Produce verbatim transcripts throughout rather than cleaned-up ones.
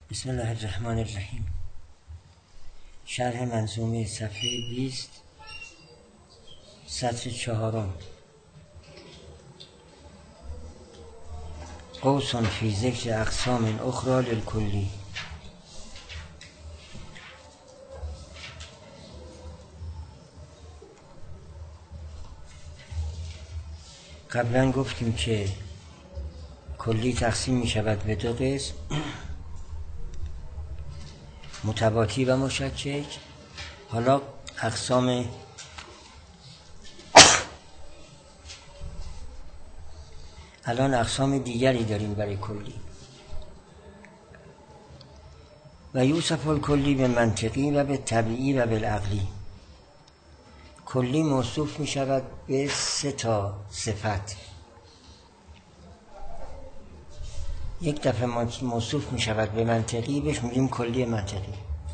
بسم الله الرحمن الرحیم. شرح منظومه صفحه بیست سطر چهارم. قوس فی ذکر اقسام اخرى للکلی. قبلا گفتیم که کلی تقسیم می شود به دو قسم، متباطی و مشکک. حالا اقسام الان اقسام دیگری داریم برای کلی. و یوصف الکلی به منطقی و به طبیعی و بالعقلی. کلی موصوف می شود به سه تا صفت. یک دفعه موصوف می شود به منطقی، بهش میگیم کلی منطقی.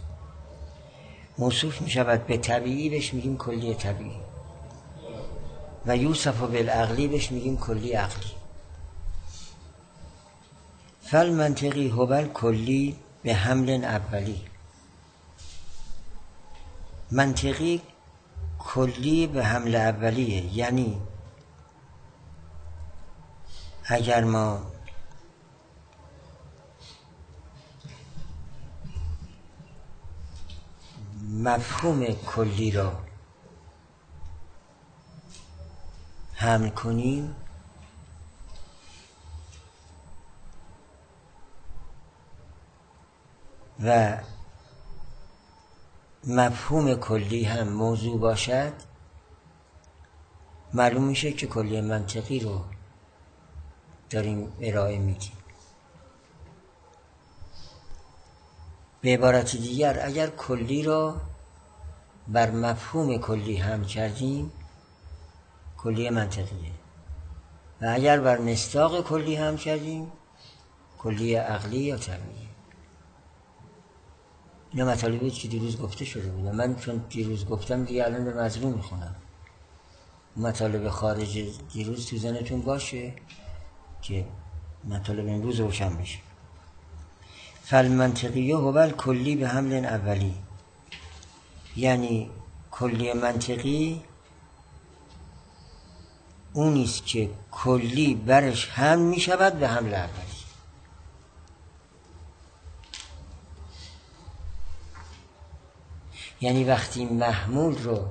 موصوف می شود به طبیعی، بهش میگیم کلی طبیعی. و یوصف بالعقلی، بهش میگیم کلی عقلی. فالمنطقی هو الکلی به حمل اولی. منطقی کلی به حمل اولیه، یعنی اگر ما مفهوم کلی را حمل کنیم و مفهوم کلی هم موضوع باشد، معلوم میشه که کلی منطقی رو داریم ارائه میدیم. به عبارت دیگر، اگر کلی را بر مفهوم کلی حمل کردیم، کلی منطقیه. و اگر بر مصداق کلی حمل کردیم، کلی عقلی یا طبیعی. اینا مطالبی بود که دیروز گفته شده بود. من چون دیروز گفتم دیگه الان به مضمون میخونم. مطالب خارج دیروز تو ذهنتون باشه که مطالب امروز روشن بشه. فالمنطقی هو الکلی به حمل اولی، یعنی کلی منطقی اونیست که کلی برش حمل می شود به حمل اولی. یعنی وقتی محمول رو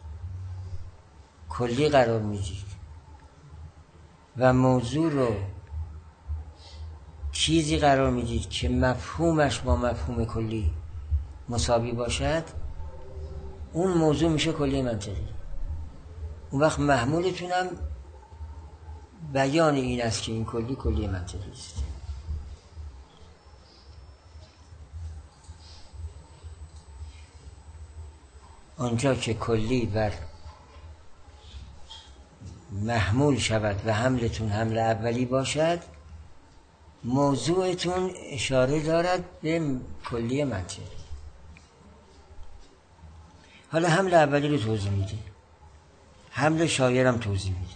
کلی قرار میدید و موضوع رو چیزی قرار میدید که مفهومش با مفهوم کلی مساوی باشد، اون موضوع میشه کلی منطقی. اون وقت محمولتونم بیان این است که این کلی کلی منطقی است. آنجا که کلی بر محمول شود و حملتون حمل اولی باشد، موضوعتون اشاره دارد به کلی منطقی. حالا حمل اولی رو توضیح میده، حمل شایرم توضیح میده.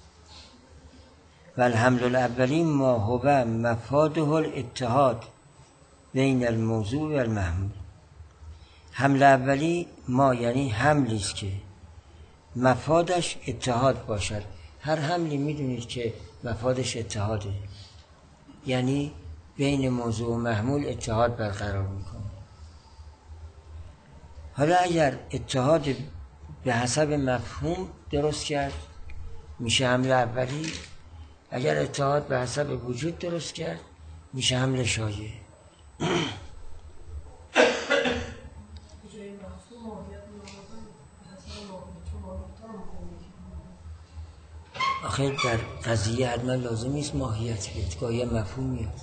و الحمل الاولی ما هو مفاده الاتحاد بین الموضوع و المحمول. حمل اولی ما یعنی حملی است که مفادش اتحاد باشد. هر حملی میدونید که مفادش اتحاده، یعنی بین موضوع و محمول اتحاد برقرار میکنه. حالا اگر اتحاد به حسب مفهوم درست کرد میشه حمل اولی، اگر اتحاد به حسب وجود درست کرد میشه حمل شایع. آخه در قضیه حتما لازم نیست ماهیت بیاد، گاهی مفهوم میاد.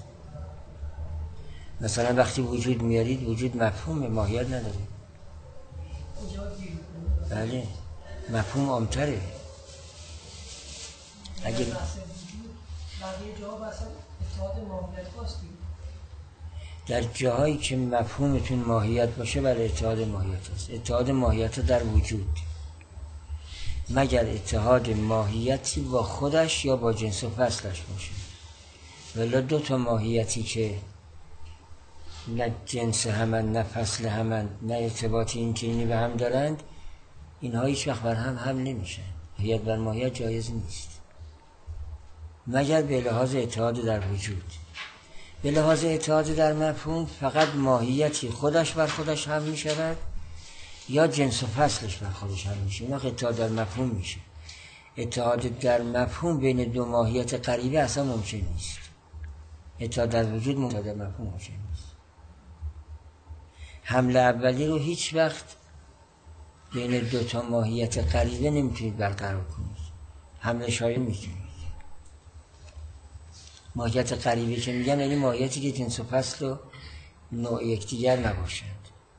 مثلا وقتی وجود میارید، وجود مفهوم ماهیت نداره. بله، مفهوم عام‌تره. اگه در جاهایی که مفهومتون ماهیت باشه، برای اتحاد ماهیت هست. اتحاد ماهیت در وجود، مگر اتحاد ماهیتی با خودش یا با جنس و فصلش باشه. ولی دو تا ماهیتی که نه جنس همن، نه فصل همن، نه ارتباط این که اینی به هم دارند، اینها هیچ وقت بر هم هم نمیشن. هیئت بر ماهیت جایز نیست مگر به لحاظ اتحاد در وجود. به لحاظ اتحاد در مفهوم فقط ماهیتی خودش بر خودش هم می شود یا جنس و فصلش بر خودش هم میشه. اینا اتحاد در مفهوم میشه. اتحاد در مفهوم بین دو ماهیت قریبه اصلا ممکن نیست. اتحاد در وجود ممکن در مفهوم ممکن نیست. حمله اولی رو هیچ وقت بین دو تا ماهیت قریبه نمیتونید برقرار کنید. حمله شایع میتونید. ماهیت قریبه که میگن یعنی ماهیتی که جنس و فصل و نوع یکدیگر نباشند.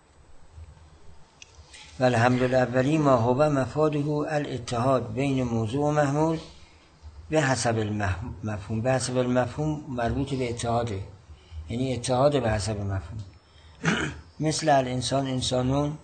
والحمل الاولی ما هو مفاده الاتحاد بین موضوع و محمول به حسب المفهوم. به حسب المفهوم مربوط به اتحاده، یعنی اتحاد به حسب مفهوم. مثل الانسان انسانون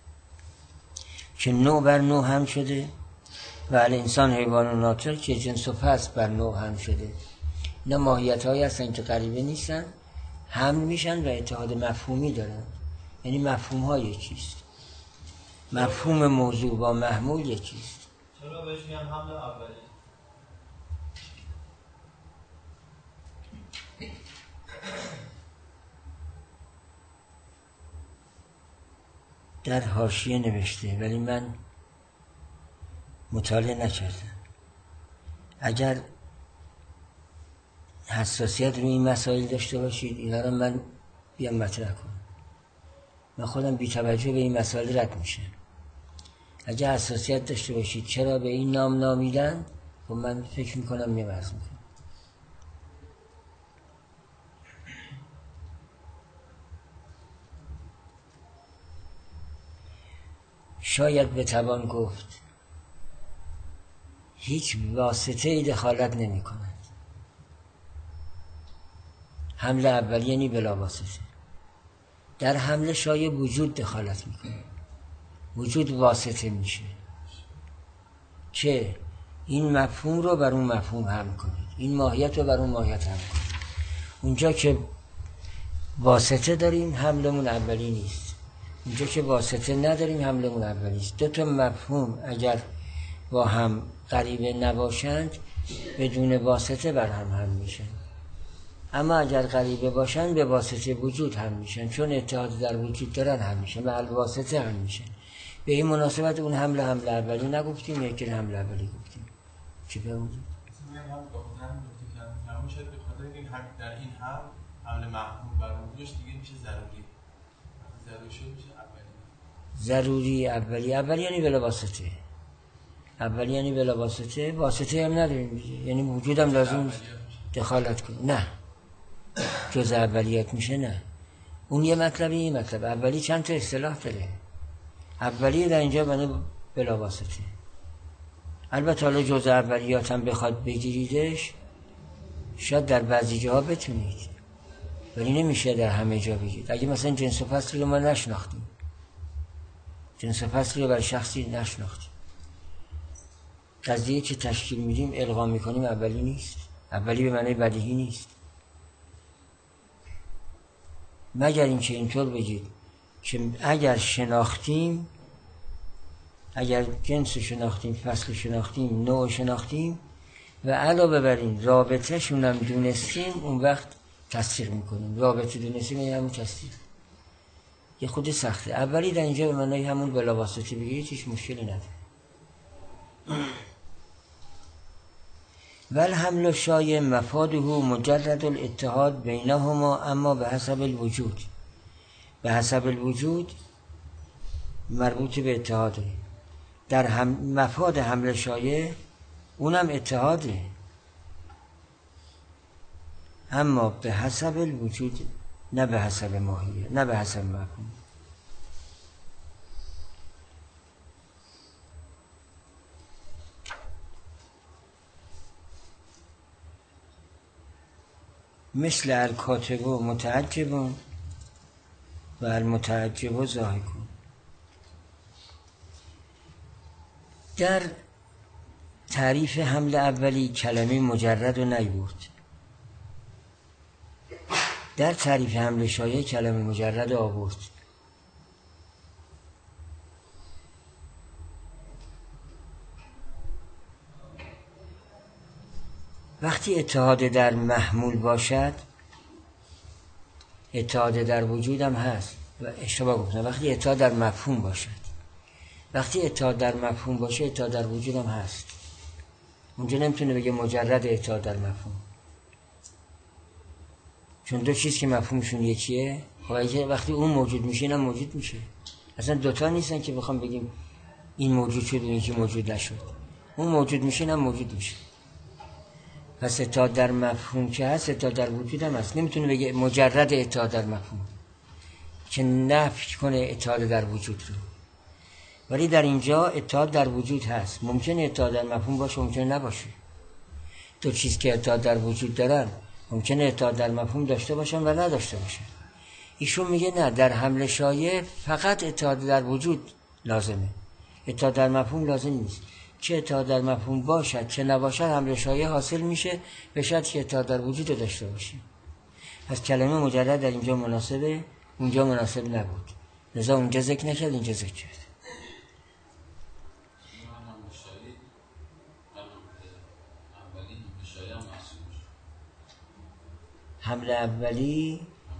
که نوع بر نوع هم شده و الانسان حیوان و ناطق که جنس و فصل بر نوع هم شده. اینا ماهیت هایی هستن که قریبه نیستن، هم میشن و اتحاد مفهومی دارن، یعنی مفهوم ها یکیست. مفهوم موضوع با محمول یکیست. چرا بهش میگن حمل اولی؟ در حاشیه نوشته ولی من مطالعه نکردم. اگر حساسیت روی این مسائل داشته باشید اینا رو من بیام مطرح کنم. من خودم بی توجه به این مسائل رد میشه. اگر حساسیت داشته باشید چرا به این نام نامیدن، خب من فکر میکنم میمرز میکنم. شاید بتوان گفت هیچ واسطه ای دخالت نمی کند. حمله اولی یعنی بلا واسطه. در حمله شایع وجود دخالت میکنه. وجود واسطه میشه که این مفهوم رو بر اون مفهوم هم کنید، این ماهیت رو بر اون ماهیت هم کنید. اونجا که واسطه داریم حملمون اولی نیست، اونجا که واسطه نداریم حملمون اولی است. دو تا مفهوم اگر با هم قریبه نباشند بدون واسطه بر هم هم میشن، اما اگر قریبه باشن به واسطه وجود هم میشن، چون اتحاد در وجود دارن هم میشن و الواسطه هم میشن. به این مناسبت اون حمله حمله اولی نگفتیم، یکی حمله اولی گفتیم. چی بمونید؟ میگم هم گفتن گفتیم همون شاید به خاطر اینکه در این هم حمله محمول بر موضوعش دیگه میشه ضروری. ضروری شد میشه اولی. ضروری اولی. اولی یعنی بلا واسطه. اولی یعنی بلا واسطه. واسطه هم نداریم، یعنی وجودم لازم دخالت کنه. نه جز اولیت میشه. نه اون یه مطلبی یه مطلب. اولی چند تا اصطلاح داره. اولی در اینجا بنا بلا واسطه. البته حالا جز اولیات هم بخواد بگیریدش شاید در بعضی جاها بتونید، ولی نمیشه در همه جا بگید. اگه مثلا جنس و فصل رو ما نشناختیم، جنس و فصل رو برای شخصی نشناختیم، قضیه که تشکیل میدیم القا میکنیم اولی نیست. اولی به معنی بدیهی نیست، مگر اینکه اینطور بگید که اگر شناختیم، اگر جنس شناختیم، فصل شناختیم، نوع شناختیم و علاوه بر این رابطه شونم دونستیم، اون وقت تصدیق میکنیم. رابطه دونستیم یعنی همون تصدیق. یه خود سخته. اولی در اینجا به معنی همون بلا واسطه بگیرید هیچ مشکلی نداره. والحمل شایع مفاده مجرد الاتحاد بینهما اما به حسب الوجود. به حسب الوجود مربوط به اتحاده. در هم مفاد حمل شایع اونم اتحاده، اما به حسب الوجود، نه به حسب ماهیه، نه به حسب مفهوم. مثل الکاتب متعجب و المتعجب ضاحکون. در تعریف حمل اولی کلمه مجرد رو نیورد. در تعریف حمل شایع کلمه مجرد آورد. وقتی اتحاد در محمول باشد، اتحاد در وجود هم هست و اشتباه گفتم، وقتی اتحاد در مفهوم باشد، وقتی اتحاد در مفهوم باشه اتحاد در وجود هم هست. اونجا نمیتونه بگه مجرد اتحاد در مفهوم، چون دو چیز که مفهومشون یکیه. خب اگه وقتی اون موجود میشه اینم موجود میشه. اصلا دوتا نیستن که بخوام بگیم این موجود شد و این که موجود نشد. اون موجود میشه اینم موجود میشه. پس اتحاد در مفهوم که هست اتحاد در وجود هم هست. نمیتونه بگه مجرد اتحاد در مفهوم که نفی کنه اتحاد در وجود رو. ولی در اینجا اتحاد در وجود هست. ممکنه اتحاد در مفهوم باشه، ممکنه نباشه. دو چیز که اتحاد در وجود دارن ممکنه اتحاد در مفهوم داشته باشن و نداشته باشن. ایشون میگه نه، در حمل شایع فقط اتحاد در وجود لازمه، اتحاد در مفهوم لازم نیست. چه اتحاد در مفهوم باشد چه نباشد حمل شایع حاصل میشه، به شرطی که اتحاد در وجود داشته باشیم. پس کلمه مجرد در اینجا مناسبه، اونجا مناسب نبود، لذا اونجا ذکر نکرد، اینجا ذکر کرد. حمل اولی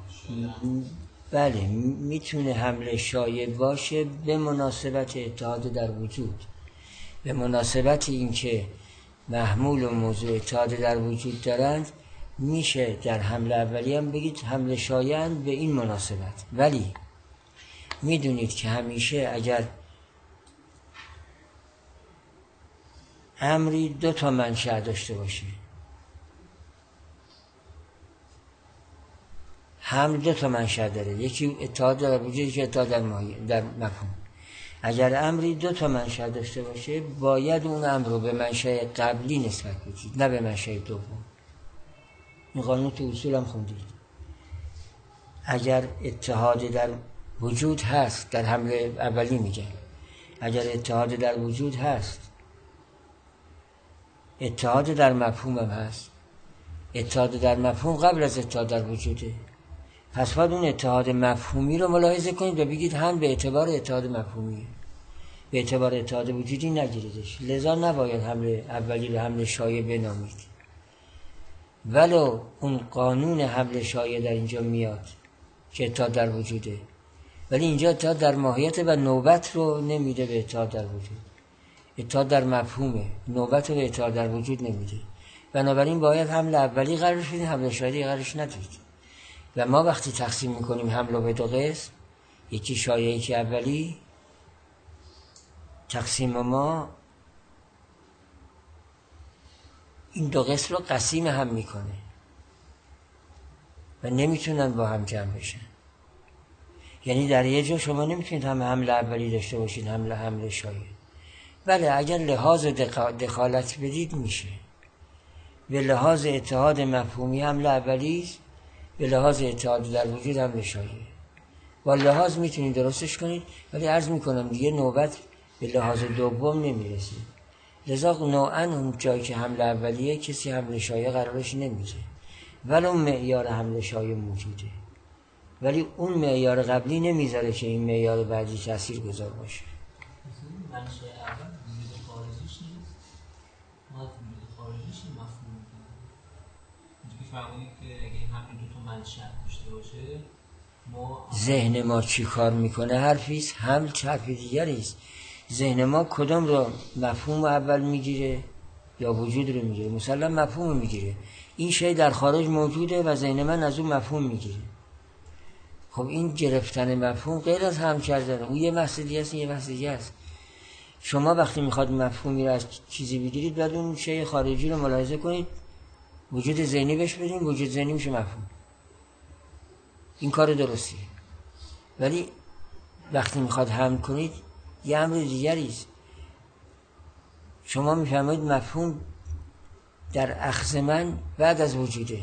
بله میتونه حمل شایع باشه به مناسبت اتحاد در وجود، به مناسبت اینکه محمول و موضوع اتحاد در وجود دارند میشه در حمل اولی هم بگید حمل شایع به این مناسبت. ولی میدونید که همیشه اگر امری دو تا منشأ داشته باشه، حمل دو تا منشأ داره، یکی اتحاد در وجود، یکی اتحاد در, در مفهوم. اگر امری دو تا منشأ داشته باشه باید اون امر رو به منشأ قبلی نسبت بدید، نه به منشأ دوم. این قانون تو اصول هم خوندید. اگر اتحاد در وجود هست، در حمل اولی میگن، اگر اتحاد در وجود هست اتحاد در مفهوم هم هست. اتحاد در مفهوم قبل از اتحاد در وجوده، پس باید اون اتحاد مفهومی رو ملاحظه کنید و بگید هم به اعتبار اتحاد مفهومیه، به اعتبار اتحاد وجودی نگیریدش. لذا نباید حمل اولی رو حمل شایع بنامید، ولو اون قانون حمل شایع در اینجا میاد که اتحاد در وجوده، ولی اینجا اتحاد در ماهیت و نوبت رو نمیده به اتحاد در وجود. اتحاد در مفهومه، نوبت رو به اتحاد در وجود نمیده. بنابراین باید حمل اولی قرارش بدید، حمل شایعی قرارش ندید. و ما وقتی تقسیم میکنیم حمل رو به دو قسم، یکی شایعی که اولی، تقسیم ما این دو قسم رو قسیم هم میکنه و نمیتونن با هم جمع بشن. یعنی در یه جا شما نمیتونید هم حمل اولی داشته باشید حمل حمل شایع. بله اگر لحاظ دخالت بدید میشه. به لحاظ اتحاد مفهومی حمل اولی، به لحاظ اتحاد در وجود حمل شایع. با لحاظ میتونید درستش کنید، ولی عرض میکنم دیگه نوبت به لحاظ دوم نمیرسید. لذا نوعا اون جایی که حمل اولیه کسی حمل شایع قرارش نمیده، ولی اون معیار حمل شایع موجوده، ولی اون معیار قبلی نمیذاره که این معیار بعدی تأثیر گذار باشه. منشأ اول وجود خارجیش نیست، ما وجود خارجیش مفهوم میکنیم. اینجا که فهمونید که اگه همین دو تا منشأ داشته باشه ما ذهن ما چی کار میکنه؟ حرفیست، حمل چه حرف دیگریست. ذهن ما کدام رو مفهوم اول میگیره یا وجود رو میگیره؟ مسلم مفهوم رو میگیره. این شی در خارج موجوده و ذهن من از اون مفهوم میگیره. خب این گرفتن مفهوم غیر از هم کردن، اون یه بحث دیگه است، یه بحث دیگه است. شما وقتی میخواد مفهومی رو از چیزی بگیرید باید اون شی خارجی رو ملاحظه کنید، وجود ذهنی بهش بدین، وجود ذهنی میشه مفهوم. این کار درستیه. ولی وقتی میخواد حمل کنید یه امر دیگری است. شما میفهمید مفهوم در اخذ من بعد از وجوده،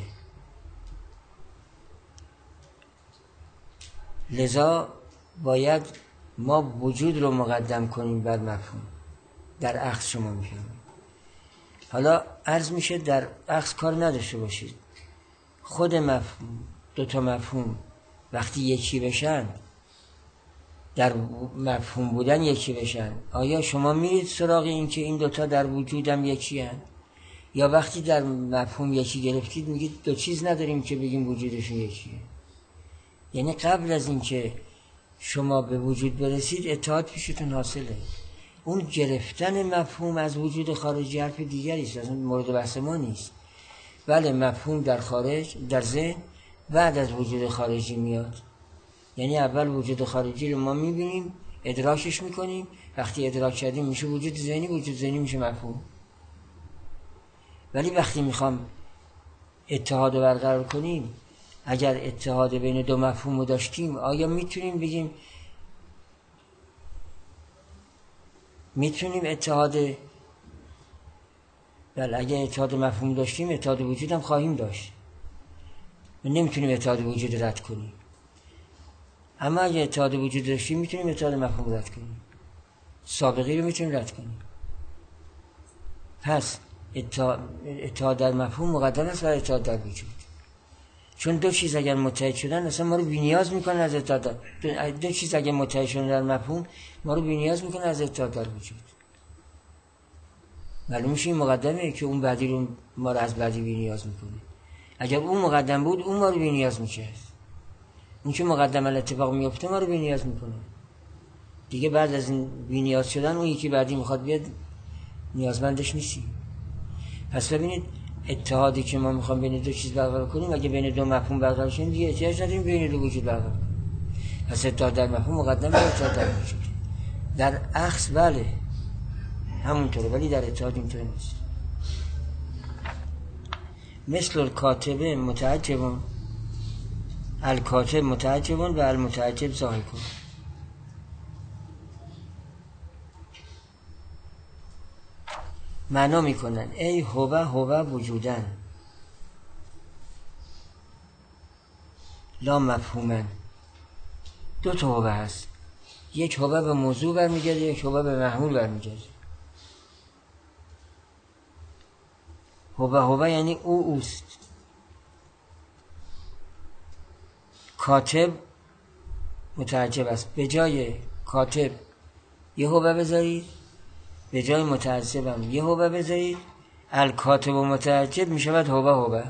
لذا باید ما وجود رو مقدم کنیم بر مفهوم. در اخذ شما میفهمید. حالا عرض میشه در اخذ کار نداشته باشید، خود مفهوم دو تا مفهوم وقتی یکی بشن، در مفهوم بودن یکی بشن، آیا شما میرید سراغ این که این دوتا در وجودم یکی هن؟ یا وقتی در مفهوم یکی گرفتید میگید دو چیز نداریم که بگیم وجودشون یکیه؟ یعنی قبل از این که شما به وجود برسید اتحاد پیشتون حاصله. اون گرفتن مفهوم از وجود خارجی حرف دیگری است، اصلا مورد بحث ما نیست. بله مفهوم در خارج، در ذهن بعد از وجود خارجی میاد. یعنی اول وجود خارجی رو ما میبینیم، ادراکش میکنیم، وقتی ادراک کردیم میشه وجود ذهنی، وجود ذهنی میشه مفهوم. ولی وقتی میخوام اتحاد رو برقرار کنیم، اگر اتحاد بین دو مفهوم رو داشتیم، آیا میتونیم بگیم میتونیم اتحاد، بله اگر اتحاد مفهوم داشتیم اتحاد وجود هم خواهیم داشت، نمیتونیم اتحاد وجود رد کنیم. اما اگر اتحاد وجود داشتیم میتونیم اتحاد مفهوم رد کنیم، سابقی رو میتونیم رد کنیم. پس اتحاد در مفهوم مقدم است بر اتحاد در وجود، چون دو چیز اگر متحد شدن اصلا ما رو بی‌نیاز میکنن از اتحاد در... دو چیز اگر متحد شدن در مفهوم ما رو بی‌نیاز میکنن از اتحاد در وجود. معلوم میشه این مقدمه که اون بعدی رو ما رو از بعدی بی‌نیاز میکنه. اگر اون مقدم بود اون ما رو بی‌نیاز میکرد، اون که مقدم الاتفاق میفته ما رو بی‌نیاز میکنه دیگه. بعد از این بی‌نیاز شدن اون یکی بعدی میخواد بیاد، نیازمندش نیستیم. پس ببینید اتحادی که ما میخوام بین دو چیز برقرار کنیم، اگه بین دو مفهوم برقرار کنیم دیگه احتیاج نداریم بین دو وجود برقرار کنیم. پس اتحاد در مفهوم مقدم بر اتحاد در وجود. در عکس بله همونطوره، ولی در اتحاد اینطور نیست. مثل الکاتب متعجبون، الکاتب متعجبون و المتعجب ضاحکون. معنا میکنن ای هو هو وجودن لا مفهومن. دو تا هو هست، یک هو به موضوع برمیگرده، یک هو به محمول برمیگرده. هو هو یعنی او اوست. کاتب متعجب است، به جای کاتب یه هو بذارید، به جای متعجبم یه هو بذارید، الکاتب و متعجب می شود هو هو.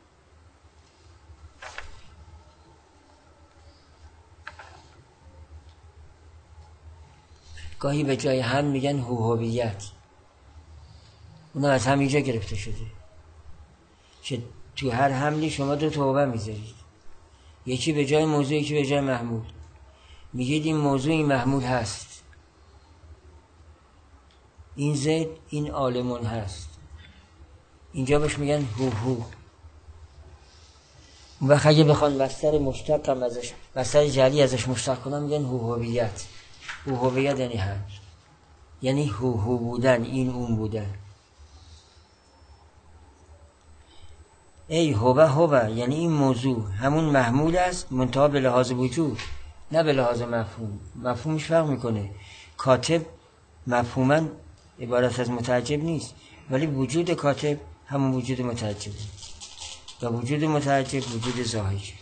گاهی به جای هم میگن هوهویت، اونا از همینجا گرفته شده که تو هر حملی شما دو تا هو میذارید، یکی به جای موضوع یکی به جای محمول. میگید این موضوع این محمول هست، این زید این عالمون هست، اینجا بهش میگن هو هو. اون وقت اگه بخوان بستر مشتق هم ازش، بستر جعلی ازش مشتق کنن میگن هوهویت. هوهویت یعنی هم، یعنی هو هو بودن، این اون بودن. ای هو هو یعنی این موضوع همون محمول است، منتها به لحاظ وجود نه به لحاظ مفهوم. مفهومش فرق میکنه. کاتب مفهوما عبارت از متعجب نیست، ولی وجود کاتب همون وجود متعجبه و وجود متعجب وجود ظاهری.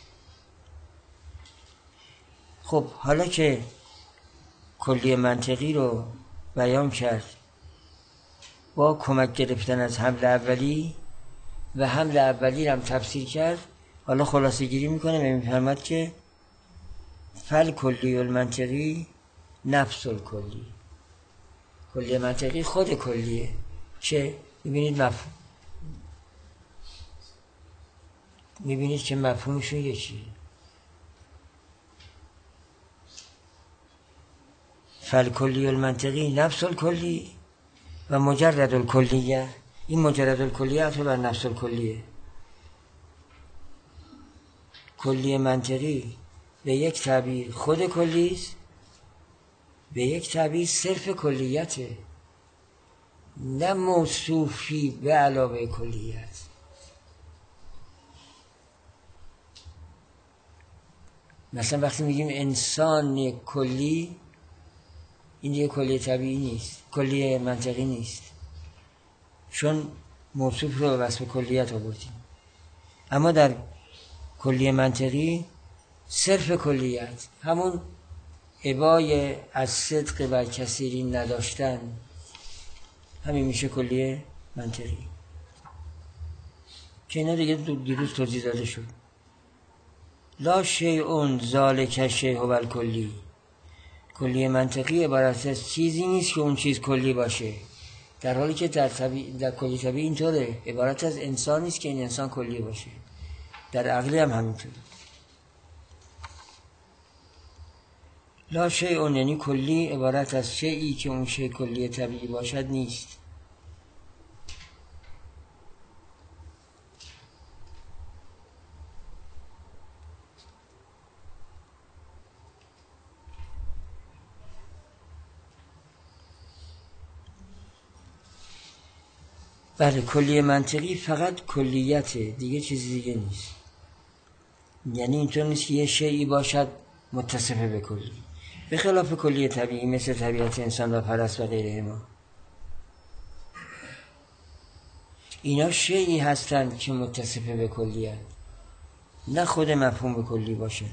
خب حالا که کلیه منطقی رو بیان کرد با کمک گرفتن از حمل اولی و حمل اولی رو هم تفسیر کرد، حالا خلاصه گیری میکنه و میفهمد که فل کلی المنطقی نفس الکلی. کلیه منطقی خود کلیه که میبینید مفهوم میبینید که مفهومشون یکیه. فل کلی المنطقی نفس الکلی و مجرد الکلیه. این مجرد الکلیه عطف بر نفس الکلیه. کلیه منطقی به یک تعبیر خود کلی است، به یک تعبیر صرف کلیته، نه موصوفی به علاوه کلیت. مثلا وقتی میگیم انسان کلی، این دیگه کلیه طبیعی نیست، کلیه منطقی نیست، چون موصوف رو به وصف کلیت آوردیم. اما در کلیه منطقی صرف کلیت، همون ابای از صدق و کثیری نداشتن، همین میشه کلیه منطقی که اینا دیگه دیروز توضیح داده شد. لا شیء ذالک شیء هو الکلی. کلیه منطقی عبارت از چیزی نیست که اون چیز کلی باشه، در حالی که در, طبیع... در کلی طبیعی اینطوره، عبارت از انسان نیست که این انسان کلی باشه، در عقلی هم همینطوره. لا شیء یعنی کلی عبارت از شیئی که اون شیء کلی طبیعی باشد نیست. بله، کلیه منطقی فقط کلیته، دیگه چیزی دیگه نیست. یعنی اینطور نیست که یه شیئی باشد متصفه به کلی، به خلاف کلیه طبیعی مثل طبیعت انسان و پرست و غیره ما. اینا شیئی هستند که متصفه به کلیه، نه خود مفهوم به کلی باشه.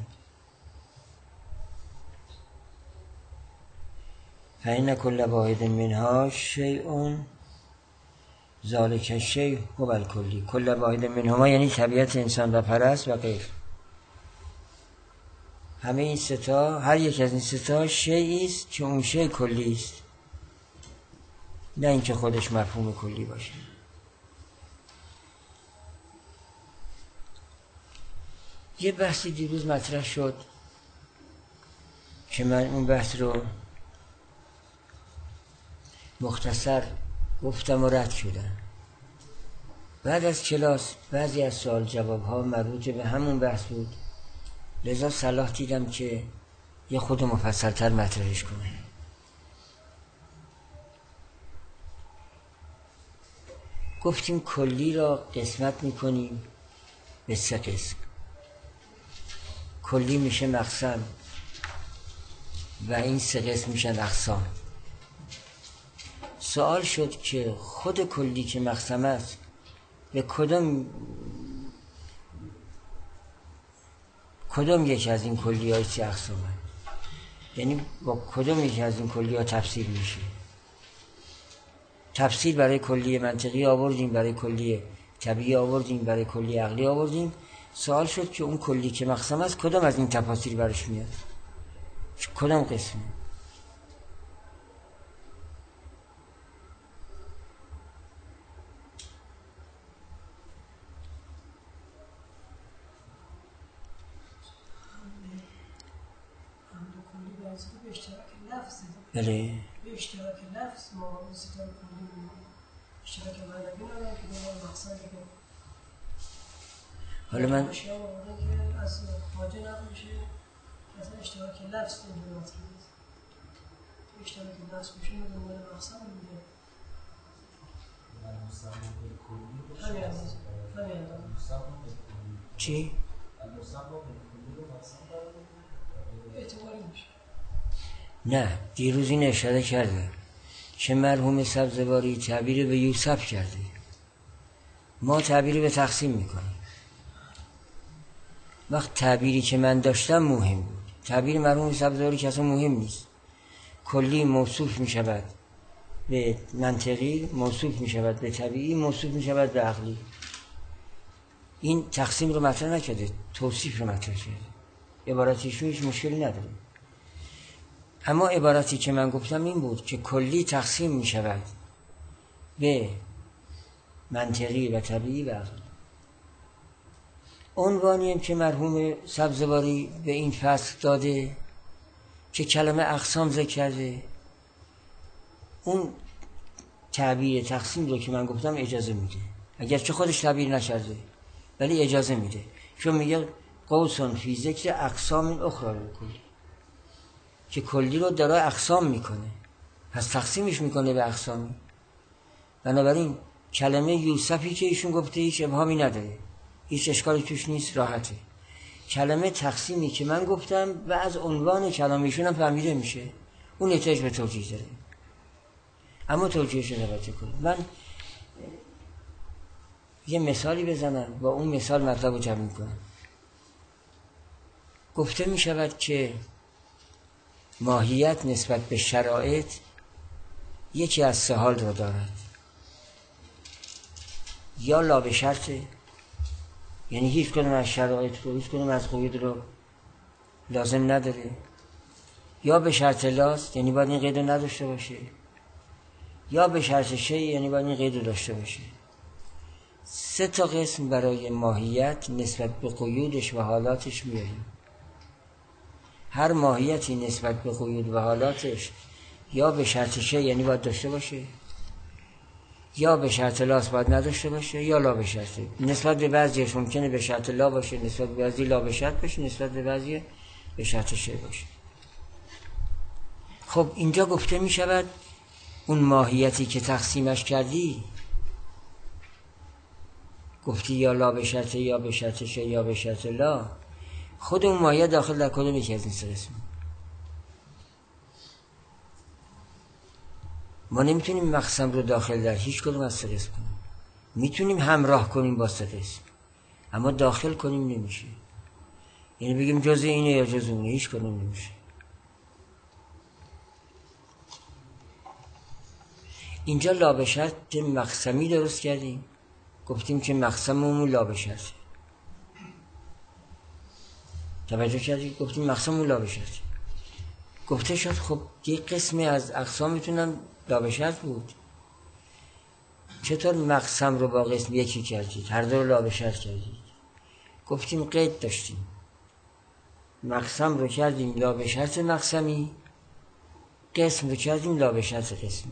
فإن کل واحد منها شیء ذالک الشیء هو الکلی. کل واحد منهما یعنی طبیعت انسان و پرست و غیر. همه این ستا، هر یک از این ستا شیئی است که اون شیء کلی است، نه اینکه خودش مفهوم کلی باشه. یه بحثی دیروز مطرح شد که من اون بحث رو مختصر گفتم و رد شدم. بعد از کلاس بعضی از سوال جواب ها مربوط به همون بحث بود، لذا صلاح دیدم که یه خود مفصل‌تر مطرحش کنه. گفتیم کلی را قسمت میکنیم به سه قسم. کلی میشه مقسم و این سه قسم میشن اقسام. سوال شد که خود کلی که مقسم است به کدام کدام یک از این کلی های سی اقسام هست؟ یعنی با کدام یک از این کلی ها تفسیر میشه؟ تفسیر برای کلی منطقی آوردیم، برای کلی طبیعی آوردیم، برای کلی عقلی آوردیم. سوال شد که اون کلی که مقسم است کدام از این تفاسیر برش میاد؟ کدام قسمه؟ بله به اشتراک لفظ ما این ستاره کلی اشتراک معنوی ندارن که به مقصد بگم. حالا من اشیاء آورده که از خواجه نقل میشه از اشتراک لفظ اینجور مطرح نیست. اشتراک لفظ میشه به دنبال مقصد میده. همین اندازه همین اندازه چی؟ اعتباری میشه. نه، دیروز این اشاره کرده که مرحوم سبزواری تعبیر به یوسف کرده، ما تعبیر به تقسیم میکنیم. وقت تعبیری که من داشتم مهم بود، تعبیر مرحوم سبزواری که اصلا مهم نیست. کلی موصوف میشود به منطقی، موصوف میشود به طبیعی، موصوف میشود به عقلی. این تقسیم رو مطرح نکرده، توصیف رو مطرح کرده. عبارتیشون هیچ مشکلی نداره. اما عبارتی که من گفتم این بود که کلی تقسیم می شود به منطقی و طبیعی و عقلی. عنوانیم که مرحوم سبزواری به این فصل داده که کلمه اقسام ذکر کرده، اون تعبیر تقسیم رو که من گفتم اجازه میده، اگرچه خودش تعبیر نکرده ولی اجازه میده، چون میگه قوسن فی ذکر اقسام اخرى کلی، که کلی رو داره اقسام میکنه، پس تقسیمش میکنه به اقسامی. بنابراین کلمه یوسفی که ایشون گفته هیچ ابهامی نداره، هیچ اشکالی توش نیست، راحته. کلمه تقسیمی که من گفتم و از عنوان کلام ایشون هم فهمیده میشه، اون احتیاج به توجیه داره، اما توجیهش رو نباید کنه. من یه مثالی بزنم با اون مثال مطلب رو جمع میکنم. گفته می شود که ماهیت نسبت به شرایط یکی از سه حال را دارد. یا لا به شرطه، یعنی هیچ کدوم از شرایط رو، هیچ کدوم از قیود رو لازم نداره. یا به شرط لاست، یعنی باید این قید رو نداشته باشه. یا به شرط شی، یعنی باید این قید رو داشته باشه. سه تا قسم برای ماهیت نسبت به قیودش و حالاتش میاریم. هر ماهیتی نسبت به قیود و حالاتش یا به شرط شی، یعنی باید داشته باشه، یا به شرط لاست باید نداشته باشه، یا لا به شرطه. نسبت به بعضیش ممکنه به شرط لا باشه، نسبت به بعضی لا به شرط باشه، نسبت به بعضی به شرط شی باشه. خب اینجا گفته می شود اون ماهیتی که تقسیمش کردی، گفتی یا لا به شرط، یا به شرط شی، یا به شرط لا، خود اون ماهیت داخل در کدوم یکی از این سه قسم؟ ما نمیتونیم مقسم رو داخل در هیچ کدوم از سه قسم کنیم. میتونیم همراه کنیم با سه قسم، اما داخل کنیم نمیشه. یعنی بگیم جز اینه یا جز اونه، هیچ کدوم نمیشه. اینجا لا به شرط مقسمی درست کردیم، گفتیم که مقسممون لا به شرط. توجه کردید؟ گفتیم مقسممون لا به شرط. گفته شد خب یک قسمی از اقسام میتونن لا به شرط بود. چطور مقسم رو با قسم یکی کردید؟ هر دو رو لا به شرط کردید. گفتیم قید داشتیم. مقسم رو کردیم لا به شرط مقسمی، قسم رو کردیم لا به شرط قسمی.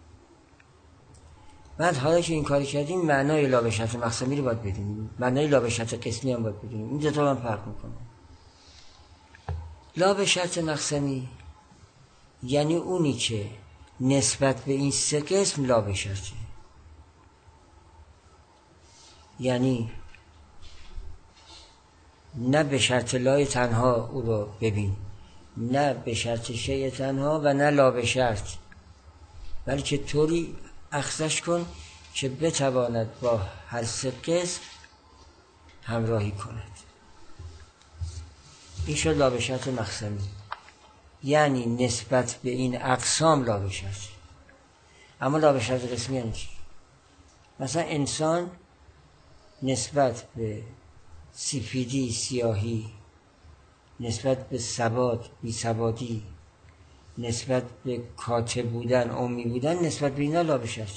بعد حالا که این کاری کردیم معنای لا به شرط مقسمی رو باید بدونیم، معنای لا به شرط قسمی هم باید بدونیم. این دو تا من فرق میکنه. لا به شرط مقسمی یعنی اونی که نسبت به این سه قسم لا به شرطه. یعنی نه به شرط لای تنها او رو ببین، نه به شرط شی تنها و نه لا به شرط، بلکه طوری اخذش کن که بتواند با هر سه قسم همراهی کند. این شد لا به شرط مقسمی، یعنی نسبت به این اقسام لا به شرط. اما لا به شرط قسمی یعنی چی؟ مثلا انسان نسبت به سفیدی سیاهی، نسبت به ثبات بی ثباتی، نسبت به کاتب بودن امی بودن، نسبت به اینا لا به شرطه.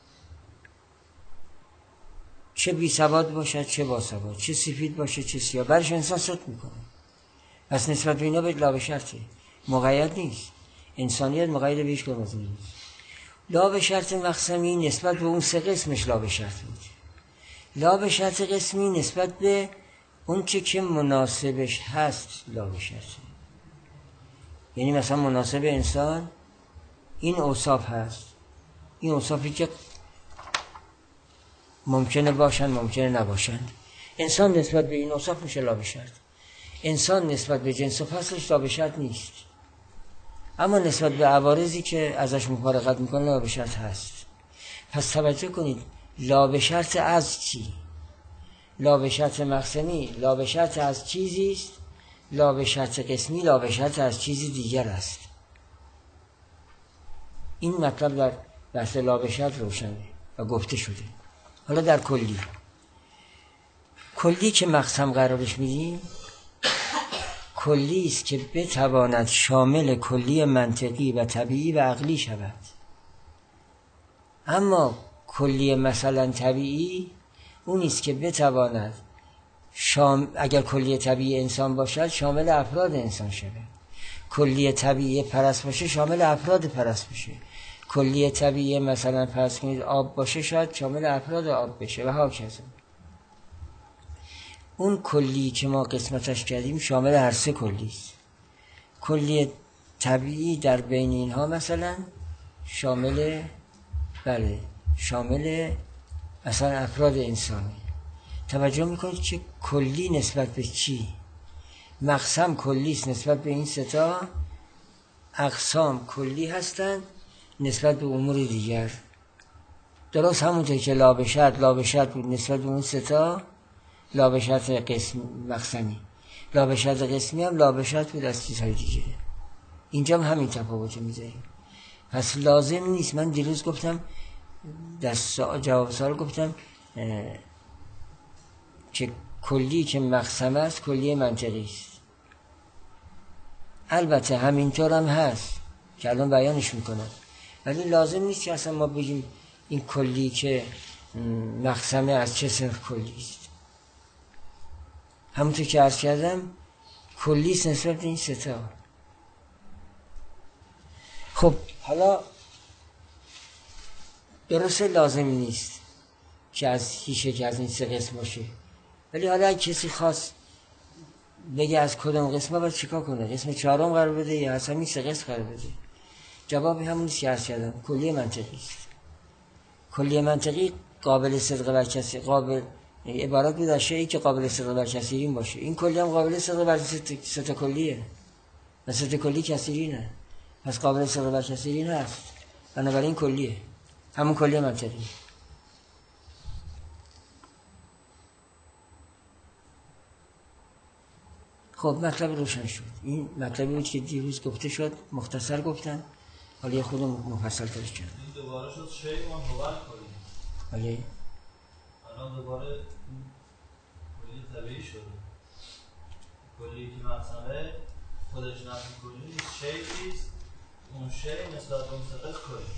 چه بی ثبات باشد چه با ثبات، چه سفید باشه چه سیاه، برش انسان صدق میکنه. پس نسبت به اینا به لا به شرطه، مقید نیست. انسانیت مقید به هیچ کدوم از این نیست. لا به شرط مقسمی نسبت به اون سه قسمش لا به شرط بود. لا به شرط قسمی نسبت به اون چه که مناسبش هست لا به شرطه. یعنی مثلا مناسب انسان این اوصاف هست، این اوصافی که ممکنه باشن ممکنه نباشن، انسان نسبت به این اوصاف میشه لا به شرط. انسان نسبت به جنس و فصلش لا به شرط نیست، اما نسبت به عوارضی که ازش مفارقت میکنه لا به شرط هست. پس توجه کنید، لا به شرط از چی؟ لا به شرط مقسمی لا به شرط از چیزی است، لا به شرط قسمی لا به شرط از چیزی دیگر است. این مطلب در بحث لا به شرط روشنه و گفته شده. حالا در کلی کلی که مقسم قرارش میدیم، کلی است که بتواند شامل کلی منطقی و طبیعی و عقلی شود. اما کلی مثلا طبیعی اون است که بتواند شام... اگر کلی طبیعی انسان باشد شامل افراد انسان شود، کلی طبیعی پرست باشه شامل افراد پرست بشه، کلی طبیعی مثلا فرض کنید آب باشه شاید شامل افراد آب بشه و هاکذا. اون کلی که ما قسمتش کردیم شامل هر سه کلی است. کلی طبیعی در بین اینها مثلا شامل بله شامل مثلا افراد انسانی. توجه میکنید که کلی نسبت به چی؟ مقسم کلی است نسبت به این ستا، اقسام کلی هستند نسبت به امور دیگر. درست همونطور که لا به شرط لا به شرط بود نسبت به اون ستا، لا به شرط قسم مقسمی. لابشت قسمی هم لابشت بود از چیزهای دیگه. اینجا هم همین تفاوت میذاریم. پس لازم نیست. من دیروز گفتم در جواب سوال گفتم که کلی که مقسمه است کلی منطقی است. البته همینطور هم هست که الان بیانش میکنم، ولی لازم نیست که اصلا ما بگیم این کلی که مقسمه از چه صنف کلی است. همونطور که عرض کردم کلی است نسبت این سه تا. خب حالا درسته لازم نیست که از هیچ یک از این سه قسم باشه، ولی حالا اگه کسی خواست بگه از کدوم قسمه باید چیکار کنه؟ قسم چهارم قرار بده یا اصلا این سه قسم قرار بده؟ جواب همون نیست که عرض کردم، کلی منطقی است. کلی منطقی قابل صدق بر کسی، قابل عبارت بود از شیئی که قابل صدق بر کثیرین باشه. این کلی هم قابل صدق بر سه تا کلیه و سه تا کلی کثیرینه، پس قابل صدق بر کثیرین هست، بنابراین کلیه، همون کلی منطقی. خب مطلب روشن شد. این مطلبی بود که دیروز گفته شد، مختصر گفتن، حالا یه خود مفصل ترش کردم. این دوباره شد شیء اون هوال کلی. ولی الان دوباره کلی طبیعی شده. کلی که مقسمه خودش نفی کلی نیست، شیئی است. اون شیء نسبت به اون سطح کلی.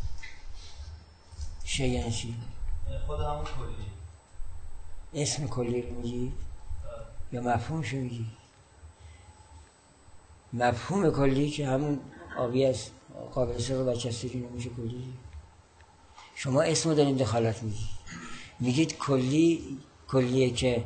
شیء یعنی چی؟ خود همون کلی. اسم کلی رو میگی؟ یا مفهومشو میگی؟ مفهوم کلی که همون آبی است، قابل صدق بر کثیرین نمیشه کلی. شما اسمو دارین دخالت میگید، میگید کلی کلیه که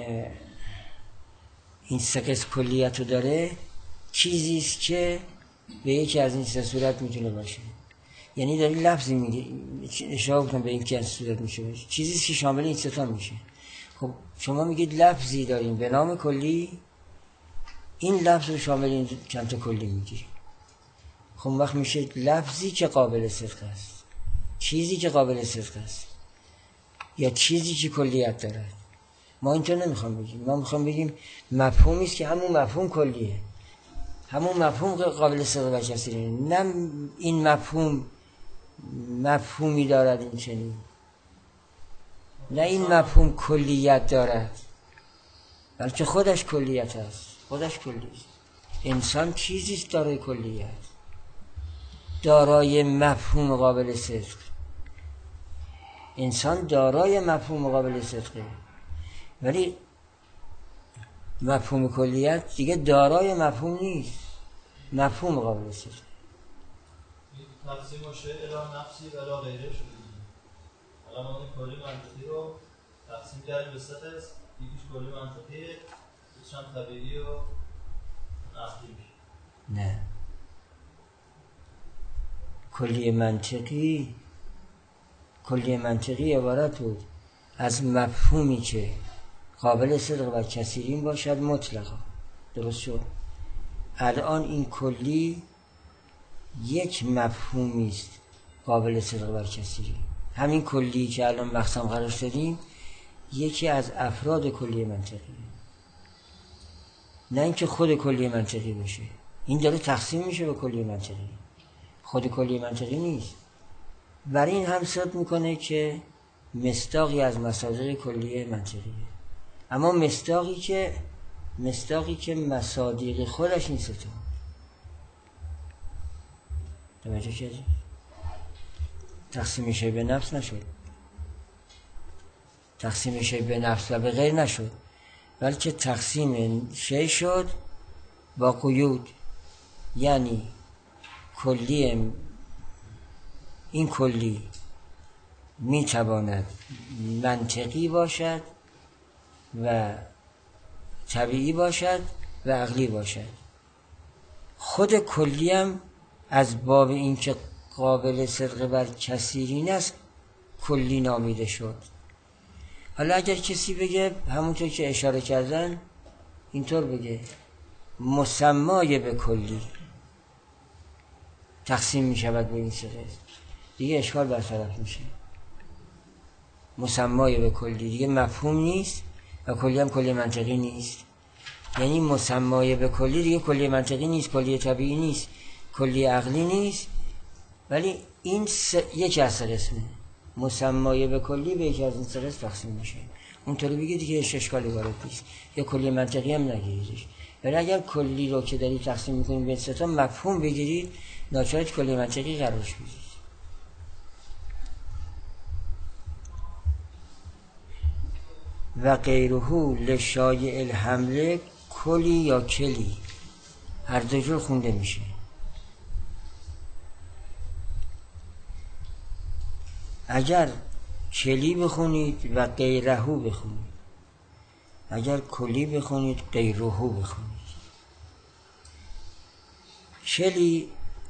این سه قسم کلیت رو داره، چیزی است که به یکی از این سه صورت میتونه باشه. یعنی داری لفظی میگی، اشاره کنم به این که از صورت میشه باشه، چیزی است که شامل این سه تا میشه. خب شما میگید لفظی داریم به نام کلی، این لفظ رو شامل این چند تا کلی میگیریم. خب وقت میشه لفظی که قابل صدق است، چیزی که قابل صدق است، یا چیزی که کلیت دارد. ما اینطور نمیخوام بگیم، ما میخوام بگیم مفهومی است که همون مفهوم کلیه، همون مفهوم قابل صدق بر کثیرین. نه این مفهوم مفهومی دارد این چنین، نه این مفهوم کلیت دارد، بلکه خودش کلیت است، خودش کلی است. انسان چیزی است دارای کلیت، دارای مفهوم قابل صدق. انسان دارای مفهوم قابل صدقه، ولی مفهوم کلیت دیگه دارای مفهوم نیست، مفهوم قابل صدقه. تقسیم باشه الا نفسی و الا غیره شده. الان ما این کلی منطقی رو تقسیم کردیم به سه قسم، یکیش کلی منطقیه، یکیش هم طبیعی و عقلی. نه، کلی منطقی کلی منطقی عبارت بود از مفهومی که قابل صدق بر کثیرین باشد مطلقا. درست شد؟ الان این کلی یک مفهومی است قابل صدق بر کثیرین. همین کلی که الان مقسم قرار شدیم یکی از افراد کلی منطقی، نه اینکه خود کلی منطقی باشه. این داره تقسیم میشه به کلی منطقی، خود کلی منطقی نیست. برای این هم صد میکنه که مصداقی از مصادیق کلی منطقیه، اما مصداقی که مصداقی که مصادیق خودش نیست. تو توجه کردی؟ تقسیم شی به نفس نشد، تقسیم شی به نفس و به غیر نشد، بلکه تقسیم شی شد با قیود. یعنی کلی، این کلی میتواند منطقی باشد و طبیعی باشد و عقلی باشد. خود کلی هم از باب اینکه قابل صدق بر کثیرین است کلی نامیده شد. حالا اگر کسی بگه همونطور که اشاره کردن اینطور بگه مسمای به کلی تقسیم می شود به این سه قسم، دیگه اشکال برطرف میشه. مسمای به کلی دیگه مفهوم نیست و کلی هم کلی منطقی نیست. یعنی مسمای به کلی دیگه کلی منطقی نیست، کلی طبیعی نیست، کلی عقلی نیست، ولی این س... یکی از سه قسمه. مسمای به کلی به یکی از این سه قسم تقسیم میشه. اونطوری بگید دیگه اشکالی وارد نیست. یا کلی منطقی هم نگیریدش. ولی اگر کلی رو که دارید تقسیم میکنید به سه تا مفهوم بگیرید، ناچارید کلی منطقی قرارش بدید. و غیره لشایع الحمله کلی یا کلی هر دو جور خونده میشه. اگر کلی بخونید و غیره بخونید، اگر کلی بخونید غیره بخونید. کلی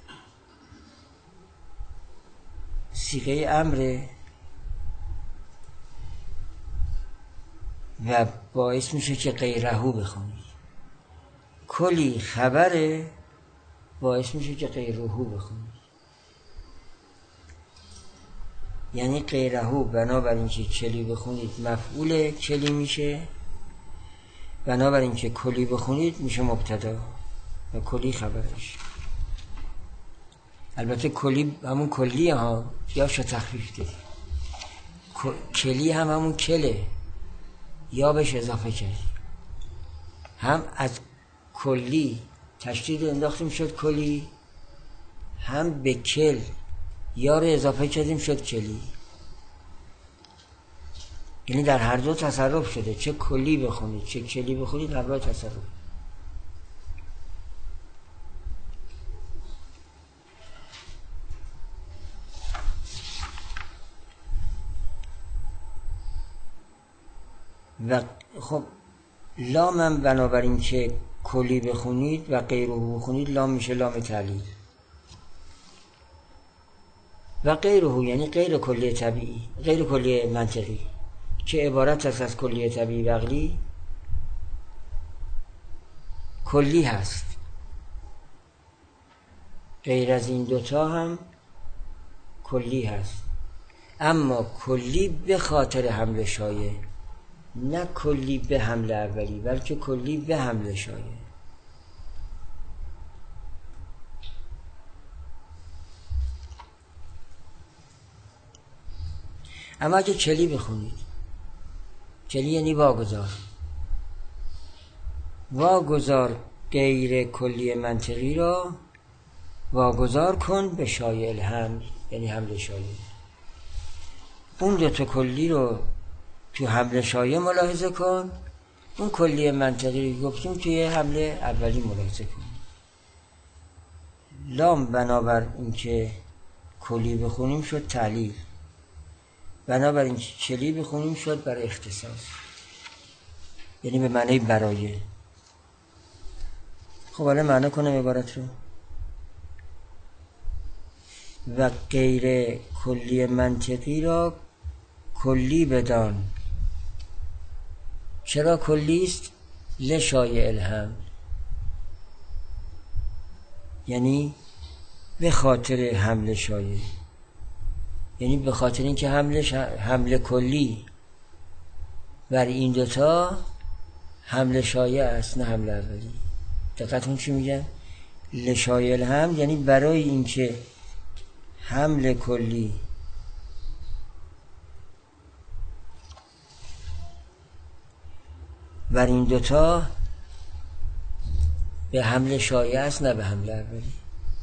صیغه امره و باعث میشه که غیره بخونید. کلی خبره باعث میشه که غیره بخونید. یعنی غیره بنابراین که کلی بخونید مفعول کلی میشه، بنابراین که کلی بخونید میشه مبتدا و کلی خبرش. البته کلی همون کلیه ها، یا شو تخفیف ده. کلی هم همون کله، یا بهش اضافه کردی. هم از کلی تشدید انداختیم شد کلی، هم به کل یا رو اضافه کردیم شد کلی. یعنی در هر دو تصرف شده، چه کلی بخونید چه کلی بخونید همراه تصرف. و خب لام هم بنابراین که کلی بخونید و غیره بخونید لام میشه لام تعلیل. و غیره یعنی غیر کلی طبیعی، غیر کلی منطقی که عبارت است از کلی طبیعی و عقلی، کلی هست. غیر از این دوتا هم کلی هست، اما کلی به خاطر حمل شایع، نه کلی به حمل اولی، بلکه کلی به حمل شایع. اما اگه کلی بخونید، کلی یعنی واگذار، واگذار غیر کلی منطقی را واگذار کن به شایع الحمل، یعنی حمل شایع. اون دوتا کلی رو تو حمل شایع ملاحظه کن، اون کلی منطقی رو گفتیم توی حمل اولی ملاحظه کن. لام بنابر این که کلی بخونیم شد تعلیل، بنابر این که کلی بخونیم شد برای اختصاص، یعنی به معنی برای. خب حالا معنی کنم عبارت رو. و غیر کلی منطقی را کلی بدان. چرا کلی است؟ لشایع الحمل، یعنی به خاطر حمل شایع، یعنی به خاطر اینکه حمل ش... حمل کلی بر این دوتا حمل شایع است، نه حمل اولی. دقیقاً چی میگن؟ لشایع الحمل یعنی برای اینکه حمل کلی بر این دوتا به حمل شایع است، نه به حمل اولی.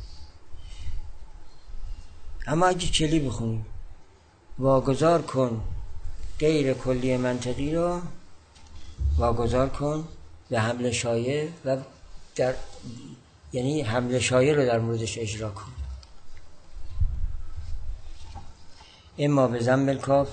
اما اگه کلی بخونیم واگذار کن غیر کلی منطقی رو واگذار کن به حمل شایع، و در یعنی حمل شایع رو در موردش اجرا کن. اما به ضم الکاف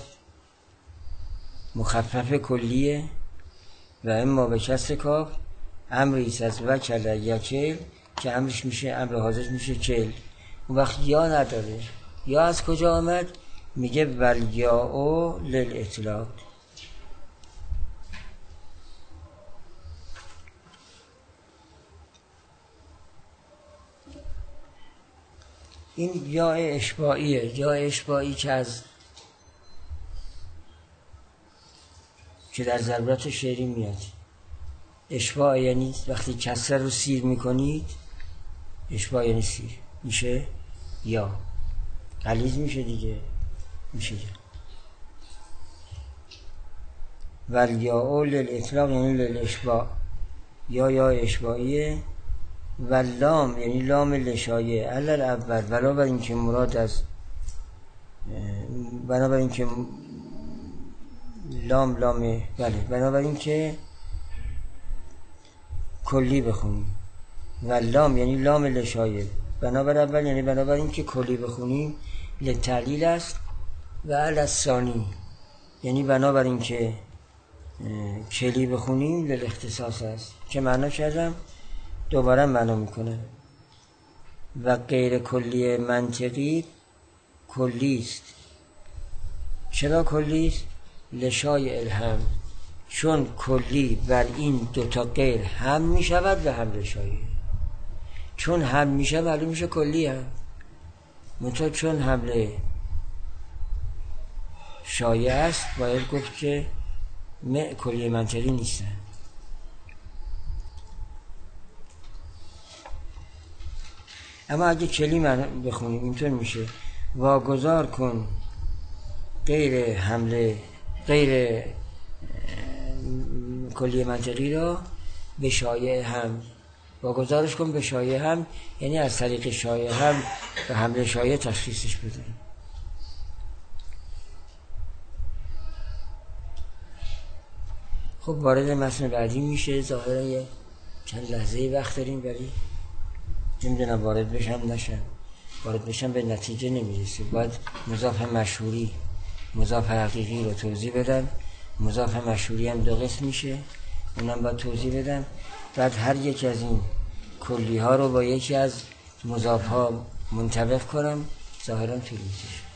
مخفف کلیه و اما به کسر کاف امریست از وکل یکل که امرش میشه امر حاضر میشه کل. اون وقت یا نداره. یا از کجا آمد؟ میگه ولیاء للاطلاق. این یا اشباعیه، یا اشباعی که از که در ضرورت شعری میاد. اشباع یعنی وقتی کسر رو سیر میکنید، اشباع یعنی سیر میشه یا غلیظ میشه دیگه، میشه یا والیاء للاطلاق یعنی للاشباع، یا یا اشباعیه. و لام یعنی لام لشایه علل اول، بنابر اینکه مراد از بنابر اینکه لام لام بله بنابر اینکه کلی بخونیم. و لام یعنی لام لشایه، بنابر اول یعنی بنابر اینکه کلی بخونیم لتعلیل است. و علی الثانی یعنی بنابر اینکه کلی بخونیم للاختصاص است که معنا کردم، دوباره معنا میکنه. و غیر کلی منطقی کلی است. چرا کلی است؟ لشای الهم، چون کلی بر این دوتا غیر هم میشود و هم لشایه. چون هم میشه معلوم میشه کلی هم، منطقه چون حمله شایع است باید گفت که م کلی منطقی نیستن. اما اگه کلی من بخونیم اینطور میشه واگذار کن غیر حمله غیر کلی منطقی را به شایع هم، واگذارش کن به شایع هم یعنی از طریق شایع هم به حمله شایع تشخیصش بده. خب وارد متن بعدی میشه. ظاهرا یه چند لحظه وقت داریم ولی نمیدونم وارد بشم نشم. وارد بشم به نتیجه نمیرسه. باید مضاف مشهوری مضاف حقیقی رو توضیح بدم. مضاف مشهوری هم دو قسم میشه، اونم باید توضیح بدم. بعد هر یک از این کلی ها رو با یکی از مضاف ها منطبق کنم. ظاهرا طول میشه.